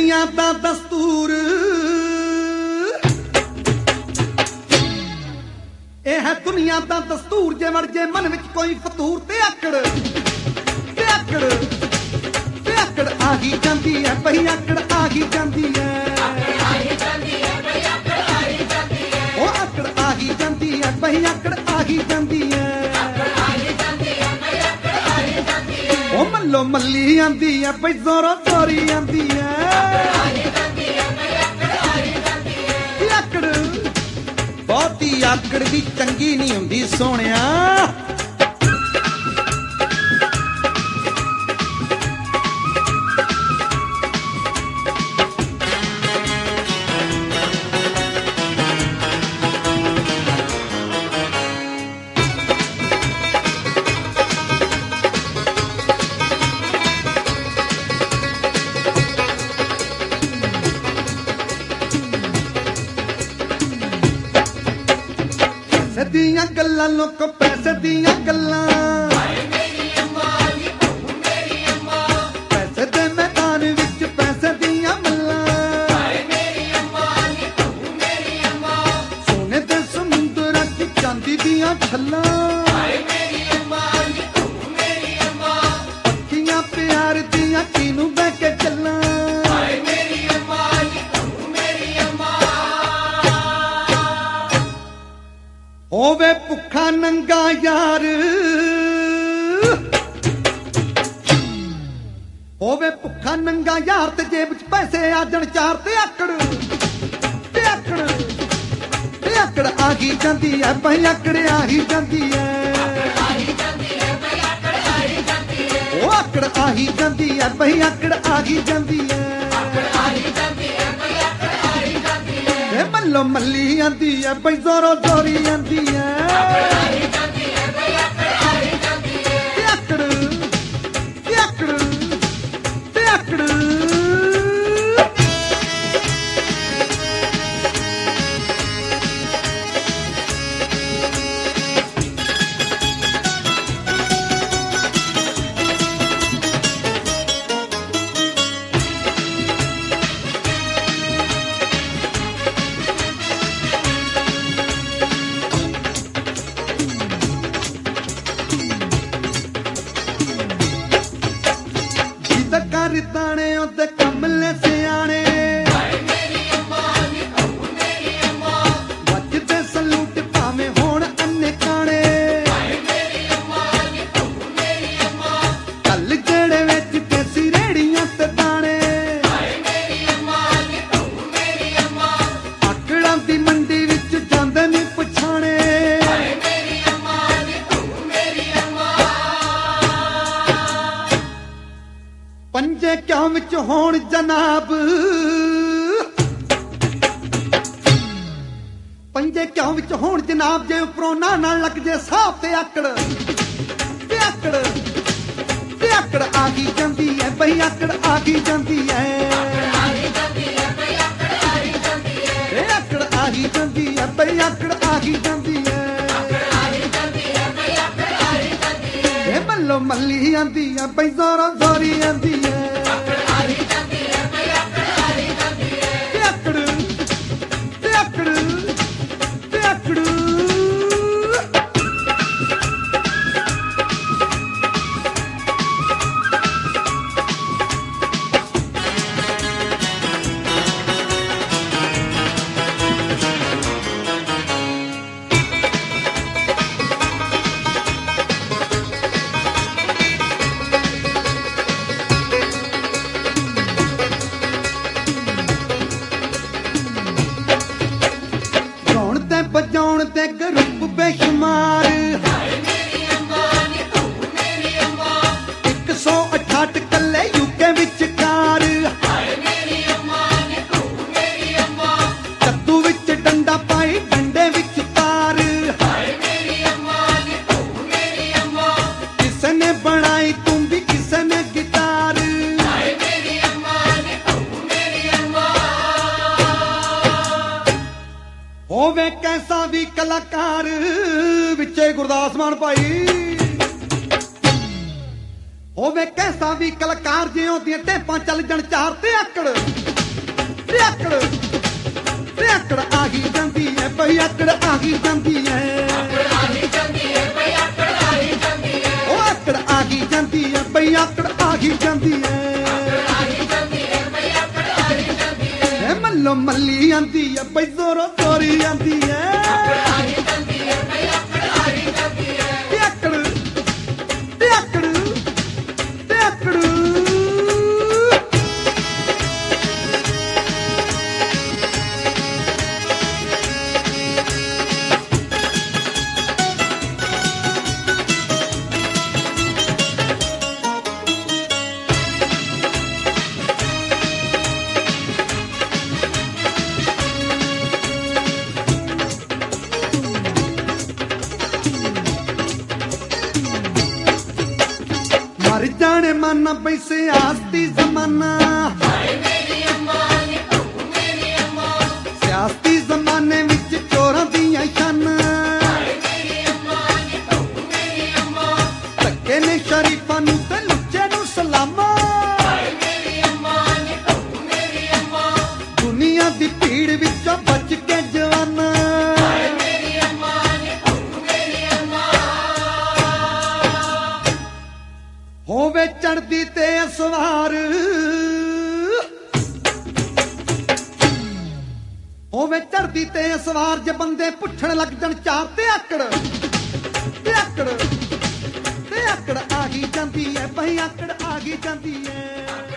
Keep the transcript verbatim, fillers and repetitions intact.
ਦੁਨੀਆ ਦਾ ਦਸਤੂਰ ਇਹ ਹੈ ਦੁਨੀਆ ਦਾ ਦਸਤੂਰ ਜੇ ਵੜ ਜੇ ਮਨ ਵਿੱਚ ਕੋਈ ਫਤੂਰ ਤੇ ਆਕੜ ਤੇ ਆਕੜ ਤੇ ਆਕੜ ਆ ਹੀ ਜਾਂਦੀ ਹੈ ਬਈ ਆਕੜ ਆ ਹੀ ਜਾਂਦੀ ਹੈ ਉਹ ਆਕੜ ਆ ਹੀ ਜਾਂਦੀ ਹੈ ਬਈ ਆਕੜ ਆ ਹੀ ਜਾਂਦੀ ਹੈ ਉਹ ਮੱਲੋ ਮੱਲੀ ਆਂਦੀ ਹੈ ਬਈ ਜ਼ੋਰੋ ਜ਼ੋਰੀ ਆਂਦੀ ਹੈ ਆਕੜ ਬਹੁਤੀ ਆਕੜ ਵੀ ਚੰਗੀ ਨਹੀਂ ਹੁੰਦੀ ਸੋਹਣਿਆ ਦੀਆਂ ਗੱਲਾਂ ਲੋਕ ਪੈਸੇ ਦੀਆਂ ਗੱਲਾਂ ਪੈਸੇ ਦੇ ਮੈਦਾਨ ਵਿੱਚ ਪੈਸੇ ਦੀਆਂ ਮੱਲਾਂ ਸੋਨੇ ਦੇ ਸਮੁੰਦਰਾਂ ਚ ਚਾਂਦੀ ਦੀਆਂ ਛੱਲਾਂ ਪੱਕੀਆਂ ਪਿਆਰ ਦੀਆਂ ਕਿਨੂੰ ਬਹਿ ਕੇ ਚੱਲਾਂ ਹੋਵੇ ਭੁੱਖਾ ਨੰਗਾ ਯਾਰ ਹੋਵੇ ਭੁੱਖਾ ਨੰਗਾ ਯਾਰ ਤੇ ਜੇਬ ਚ ਪੈਸੇ ਆ ਜਾਣ ਚਾਰ ਤੇ ਆਕੜ ਤੇ ਆਕੜ ਤੇ ਆਕੜ ਆ ਗਈ ਜਾਂਦੀ ਐ ਬਈ ਆਕੜ ਆ ਹੀ ਜਾਂਦੀ ਐ ਉਹ ਆਕੜ ਆ ਹੀ ਜਾਂਦੀ ਐ ਬਈ ਆਕੜ ਆ ਹੀ ਜਾਂਦੀ ਐ ਮੱਲੋ ਮੱਲੀ ਆਂਦੀ ਐ ਬਈ ਜ਼ੋਰੋ ਜ਼ੋਰੀ ਆਂਦੀ ਐ ਤੇ ਆਕੜ ਤੇ ਆਕੜ ਤੇ ਆਕੜ ਦਾਣੇ ਉਹਦੇ ਕਮਲੇ ਸਿਆਣੇ ਵੱਜਦੇ ਸਲੂਟ ਭਾਵੇਂ ਹੋਣ ਅੰਨੇ ਕਾਣੇ ਕੱਲ ਜਿਹੜੇ ਵਿੱਚ ਦੇਸੀ ਰੇੜੀਆਂ ਤੇ ਦਾਣੇ ਆਕੜਾਂ ਦੀ ਮੰਡੀ ਵਿੱਚ ਜਾਂਦੇ ਨਹੀਂ ਪਛਾਣੇ ਪੰਜੇ ਕਿਉਂ ਵਿੱਚ ਹੋਣ ਜਨਾਬ ਪੰਜੇ ਕਿਉਂ ਵਿੱਚ ਹੋਣ ਜਨਾਬ ਜੇ ਉੱਪਰੋਂ ਨਾ ਨਾਲ ਲੱਗ ਜੇ ਸਾਹ ਤੇ ਆਕੜ ਤੇ ਆਕੜ ਤੇ ਆਕੜ ਆ ਗਈ ਜਾਂਦੀ ਐ ਬਈ ਆਕੜ ਆ ਗਈ ਜਾਂਦੀ ਐ ਤੇ ਆਕੜ ਆ ਗਈ ਜਾਂਦੀ ਐ ਬਈ ਆਕੜ ਆ ਗਈ ਜਾਂਦੀ ਐ ਇਹ ਮੱਲੋ ਮੱਲੀ ਆਂਦੀ ਐ ਬਈ ਜ਼ੋਰੋ ਜ਼ੋਰੀ ਆਂਦੀ ਐ ਤੇ ਆਕੜ ਤੇ ਆਕੜ ਤੇ ਆਕੜ ਬਜਾਉਣ ਤੇ ਗਰੁੱਪ ਬੇਸ਼ੁਮਾਰ ਇੱਕ ਸੌ ਅਠਾਹਠ ਕੱਲੇ ਯੂਕੇ ਵਿੱਚ ਕਾਰ ਕੱਦੂ ਵਿੱਚ ਡੰਡਾ ਪਾਈ ਡੰਡੇ ਵਿੱਚ ਤਾਰ ਕਿਸੇ ਨੇ ਬਣਾਈ ਤੁੰਬੀ ਕਿਸੇ ਨੇ ਗਿਟਾਰ ਹੋਵੇ ਕੈਸਾ ਵੀ ਕਲਾਕਾਰ ਵਿੱਚੇ ਗੁਰਦਾਸ ਮਾਨ ਭਾਈ ਹੋਵੇ ਕੈਸਾ ਵੀ ਕਲਾਕਾਰ ਜਿਉਂ ਦੀਆਂ ਟੇਪਾਂ ਚੱਲ ਜਣ ਚਾਰ ਤੇ ਆਕੜ ਤੇ ਆਕੜ ਤੇ ਆਕੜ ਆ ਗਈ ਜਾਂਦੀ ਐ ਬਈ ਆਕੜ ਆ ਗਈ ਜਾਂਦੀ ਐ ਉਹ ਆਕੜ ਆ ਗਈ ਜਾਂਦੀ ਐ ਬਈ ਆਕੜ ਆ ਗਈ ਜਾਂਦੀ ਐ ਐ ਮੱਲੋ ਮੱਲੀ ਆਂਦੀ ਐ ਬਈ ਜ਼ੋਰੋ ਜ਼ੋਰੀ ਆਂਦੀ ਐ ਤੇ ਆਕੜ ਤੇ ਆਕੜ ਤੇ ਆਕੜ मर जाने माना पैसे आस्ती जमाना सियासती जमाने विच चोरां दियां शानां धक्के ने शरीफां नूं ते लुच्चे नूं सलामां दुनिया दी भीड़ विचों बच के जवाना होवे चढ़दी ते सवार होवे चढ़दी ते सवार जे बंदे पुछण लग जण चार ते आकड़ ते आकड़ ते आकड़ आ गई जांदी ऐ बही आकड़ आ गई जांदी ऐ।